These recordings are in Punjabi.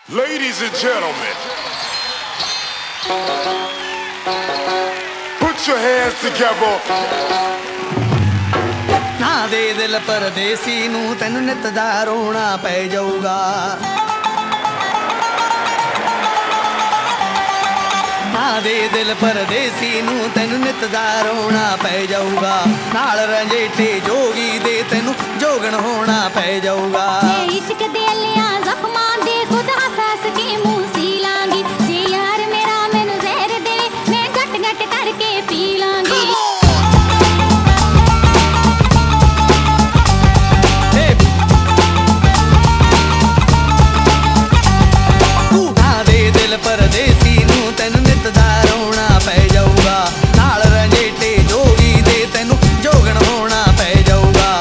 Ladies and gentlemen, put your hands together. ਨਾ ਦੇ ਦਿਲ ਪਰਦੇਸੀ ਨੂੰ ਤੈਨੂੰ ਨਿਤ ਦਾ ਰੋਣਾ ਪੈ ਜਾਊਗਾ। ਨਾ ਦੇ ਦਿਲ ਪਰਦੇਸੀ ਨੂੰ ਤੈਨੂੰ ਨਿਤ ਦਾ ਰੋਣਾ ਪੈ ਜਾਊਗਾ। ਨਾਲ ਰੰਜੇਟੇ ਜੋਗੀ ਦੇ ਤੈਨੂੰ ਜੋਗਣ ਹੋਣਾ ਪੈ ਜਾਊਗਾ। ਇਸ਼ਕ ਦੇ ਲਿਆ ਜ਼ਖਮਾਂ ਦੇ ਖੁਦ ਹੱਸ ਕੇ ਮੂੰਹ ਸੀ ਲਾਂਗੀ। ਜੇ ਯਾਰ ਮੇਰਾ ਮੈਨੂੰ ਜ਼ਹਿਰ ਦੇਵੇ ਮੈਂ ਘਟ ਘਟ ਕਰਕੇ ਪੀ ਲਾਂਗੀ। ਨਾ ਦੇ ਦਿਲ ਪਰਦੇਸੀ ਨੂੰ ਤੈਨੂੰ ਨਿਤ ਦਾ ਰੋਣਾ ਪੈ ਜਾਊਗਾ। ਨਾਲ ਰੰਜੇਟੇ ਜੋਗੀ ਦੇ ਤੈਨੂੰ ਜੋਗਣ ਹੋਣਾ ਪੈ ਜਾਊਗਾ।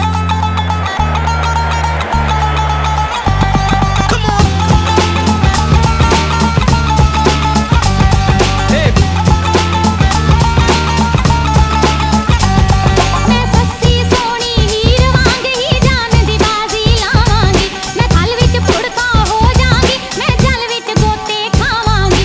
ਮੈਂ ਸੱਸੀ ਸੋਹਣੀ ਹੀਰ ਵਾਂਗ ਹੀ ਜਾਨ ਦੀ ਬਾਜ਼ੀ ਲਾਵਾਂਗੀ। ਮੈਂ ਥਲ ਵਿੱਚ ਫੁੜਕਾ ਹੋ ਜਾਵਾਂਗੀ। ਮੈਂ ਜਲ ਵਿੱਚ ਗੋਤੇ ਖਾਵਾਂਗੀ।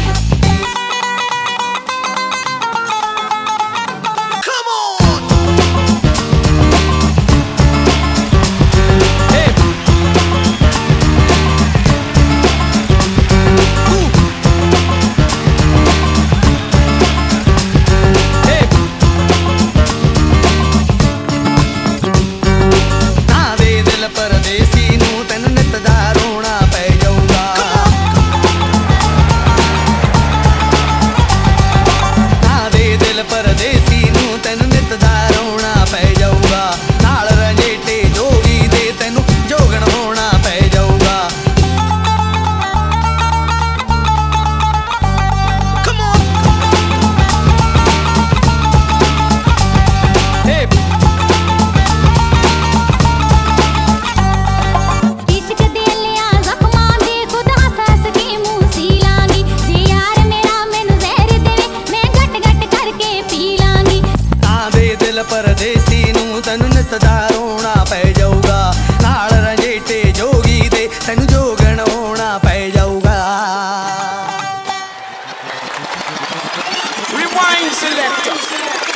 ਨਾ ਦੇ ਦਿਲ ਪਰਦੇਸੀ ਨੂੰ ਤੈਨੂੰ ਨਿਤ ਦਾ ਰੋਣਾ ਪੈ ਜਾਊਗਾ। ਨਾ ਦੇ ਦਿਲ ਪਰਦੇਸੀ ਨੂੰ ਤੈਨੂੰ ਨਿਤ ਦਾ ਰੋਣਾ ਪੈ ਜਾਊਗਾ। ਨਾਲ ਰੰਜੇਟੇ ਜੋਗੀ ਦੇ ਤੈਨੂੰ ਜੋਗਣ ਹੋਣਾ ਪੈ ਜਾਊਗਾ। ਇਸ਼ਕ ਦੇ ਲਿਆ ਜ਼ਖਮਾਂ ਦੇ ਖੁਦ ਹੱਸ ਕੇ ਮੂੰਹ ਸੀ ਲਾਂਗੀ। ਜੇ ਯਾਰ ਮੇਰਾ ਮੈਨੂੰ ਜ਼ਹਿਰ ਦੇਵੇ ਮੈਂ ਘਟ ਘਟ ਕਰਕੇ ਪੀ ਲਾਂਗੀ। ਨਾ ਦੇ ਦਿਲ ਪਰਦੇਸੀ ਨੂੰ ਤੈਨੂੰ ਨਿਤ ਦਾ ਰੋਣਾ ਪੈ ਜਾਊਗਾ। ਨਾਲ ਰੰਜੇਟੇ ਜੋਗੀ ਦੇ ਤੈਨੂੰ ਜੋਗਣ ਹੋਣਾ ਪੈ ਜਾਊਗਾ। Rewind selector.